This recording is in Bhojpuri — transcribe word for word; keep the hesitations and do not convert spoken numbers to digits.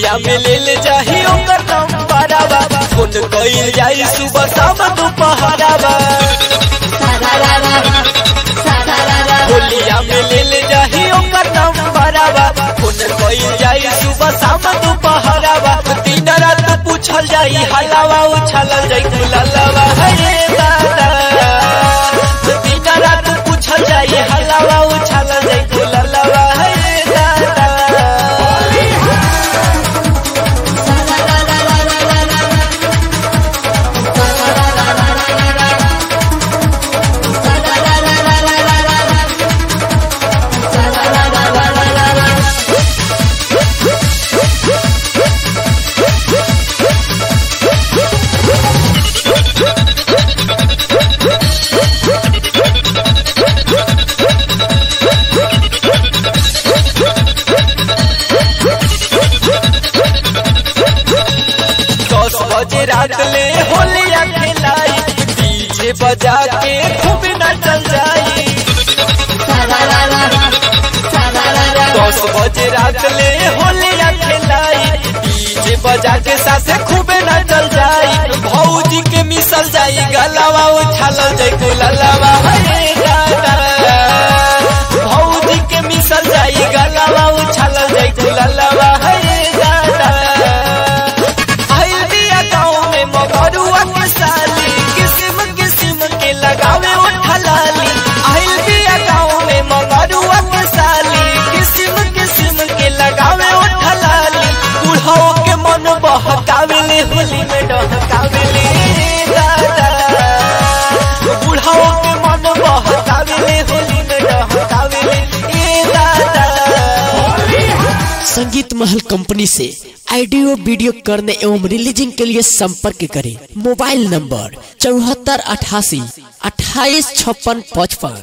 होलिया में ले ले जाही ओकर नंबरवा फोन कइल जाई सुबह शाम दोपहरवा होलिया में ले ले जाही ओकर नंबरवा फोन कइल जाई सुबह शाम दोपहरवा दिन रात पूछल जाई हलावा उछलल जाई गुलालवा हे दादा दिन रात पूछल जाई हलावा उछलल जाई गुलालवा हे दादा बजे रात ले होलिया खेलाई डीजे बजा के खूब नचल जाई दस बजे रात ले होलिया खेलाई डीजे बजा के साथे खूब नचल जाई भौजी के मिसल जाई गलावा उछालल जाई गुलालवा हे दादा भौजी के मिसल जाई गलावा उछालल जाई गुलालवा हे दादा मगरुआ के साली किस्म किस्म के लगावे उठलाली आइल बिया गाँव में मगरुआ के साली किस्म किस्म के लगावे उठलाली बुढ़ाओ के मन बहकावेले होली में डहकावेले दादा बुढ़ाओ के मन बहकावेले होली में डहकावेले ए दादा। संगीत महल कंपनी से ऑडियो वीडियो करने एवं रिलीजिंग के लिए संपर्क करें। मोबाइल नंबर चौहत्तर अठासी अट्ठाईस छप्पन पचपन।